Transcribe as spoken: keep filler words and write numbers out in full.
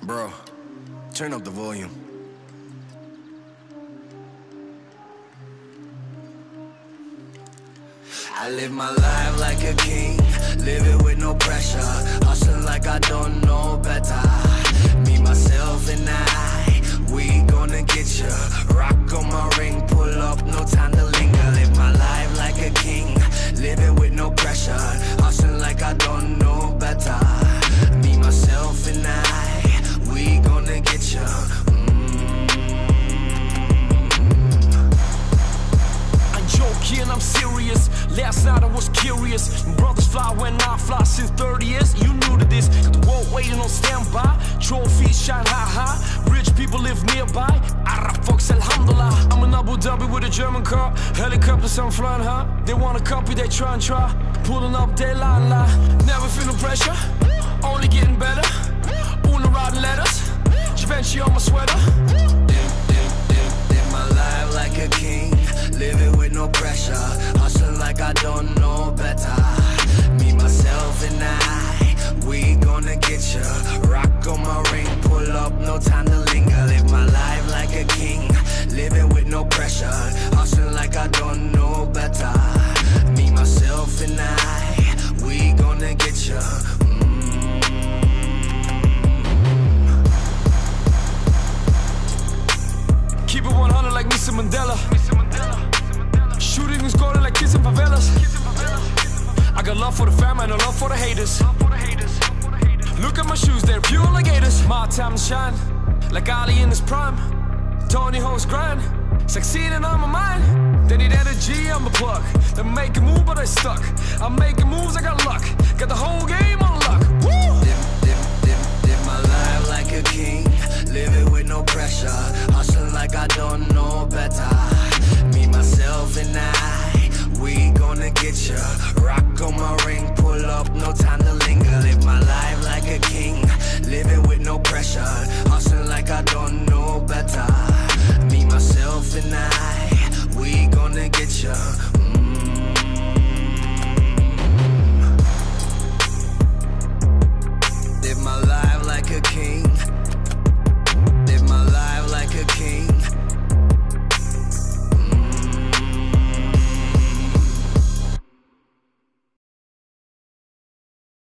Bro, turn up the volume. I live my life like a king, live it with no pressure, hustling like I don't know better. Me, myself, and I, we gonna get ya. Rock on my ring, pull up, no time to linger. Live my life like a king, live it with no pressure, hustling like I don't know better. Me, myself, and I, we gonna get ya. And I'm serious. Last night I was curious. Brothers fly when I fly since thirty years. You new to this. Got the world waiting on standby. Trophies shine high high. Rich people live nearby. Arab folks, alhamdulillah. I'm in Abu Dhabi with a German car. Helicopters I'm flying high. They wanna copy, they try and try. Pulling up, they lie and lie. Never feeling pressure, only getting better. Una riding letters, Givenchy on my sweater. Live, live, live, live my life like a king, live it with no pressure, hustling like I don't know better. Me, myself, and I, we gonna get ya. Rock on my ring, pull up, no time to linger. Live my life like a king, living with no pressure, hustling like I don't know better. Me, myself, and I, we gonna get ya. Keep it one hundred like Mister Mandela. Shooting and scoring like kids in favelas. I got love for the fam and a love for the haters. Look at my shoes, they're pure like gators. My time to shine, like Ali in his prime. Tony Hawk's grind, succeeding on my mind. They need energy, I'm a plug. They're making moves, but I stuck. I'm making moves, I got luck. Got the